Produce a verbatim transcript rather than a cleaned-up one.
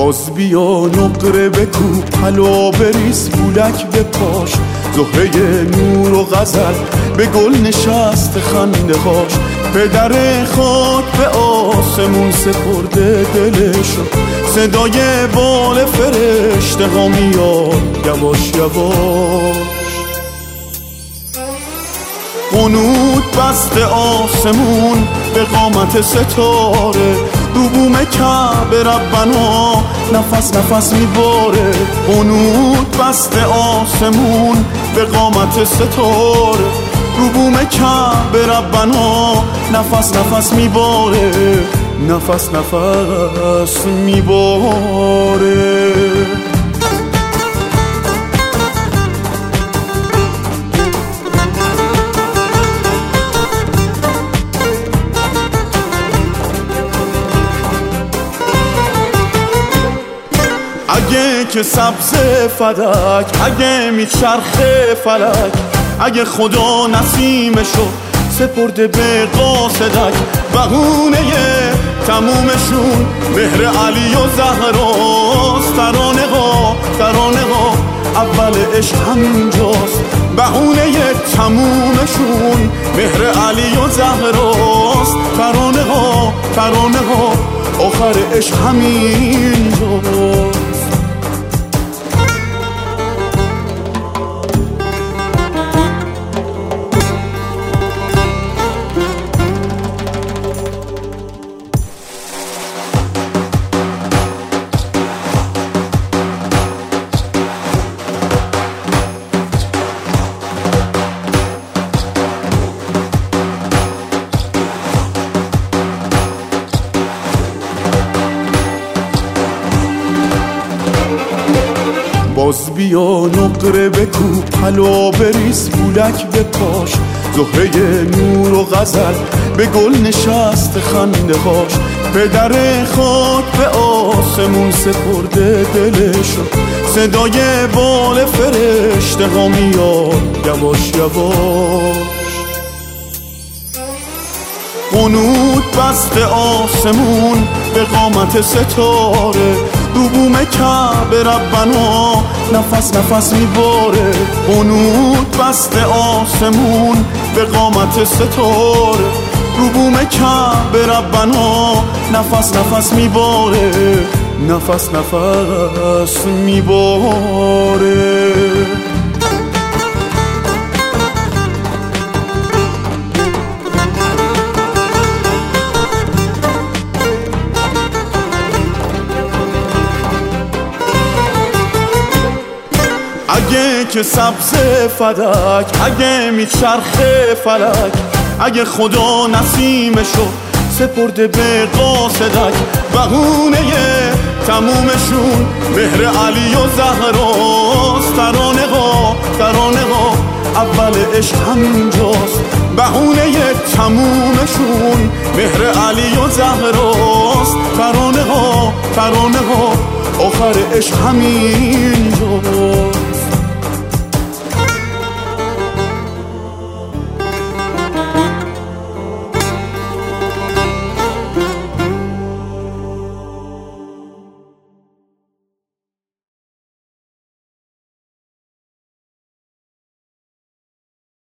باز بیا نقره بکوب حلا بریز بولک به پاش، زهره نور و غزل به گل نشست خنده هاش. پدر خاک به آسمون سپرده دلشو، صدای بال فرشته ها میاد یواش یواش. قنوت بست آسمون به قامت ستاره، رو بوم کعبه ربنا نفس نفس میباره. قنوت بست آسمون به قامت ستاره، رو بوم کعبه ربنا نفس نفس میباره، نفس نفس میباره. اگه که سبز فلک، اگه میچرخه فلک، اگه خدا نسیمشو سپرده به قاصدک، بهونه تمومشون مهر علی و زهراست. ترانه ها ترانه ها اول عشق همینجاست، بهونه تمومشون مهر علی و زهراست. ترانه ها ترانه ها آخر عشق همینجاست. باز بیا نقره بکوب حلا بریز بولک به پاش، زهره نور و غزل به گل نشست خنده هاش. پدر خاک به آسمون سپرده دلشو، صدای بال فرشته ها میاد یواش یواش. قنوت بست آسمون به قامت ستاره، رو بوم کعبه ربنا نفس نفس میباره. قنوت بست آسمون به قامت ستاره، رو بوم کعبه ربنا نفس نفس میباره، نفس نفس میباره. اگه که سبز فلک، اگه میچرخه فلک، اگه خدا نسیمشو سپرده به قاصدک، بهونه تمومشون مهر علی و زهراست. ترانه ها ترانه ها اول عشق همینجاست، بهونه تمومشون مهر علی و زهراست. ترانه ها ترانه ها آخر عشق همینجاست.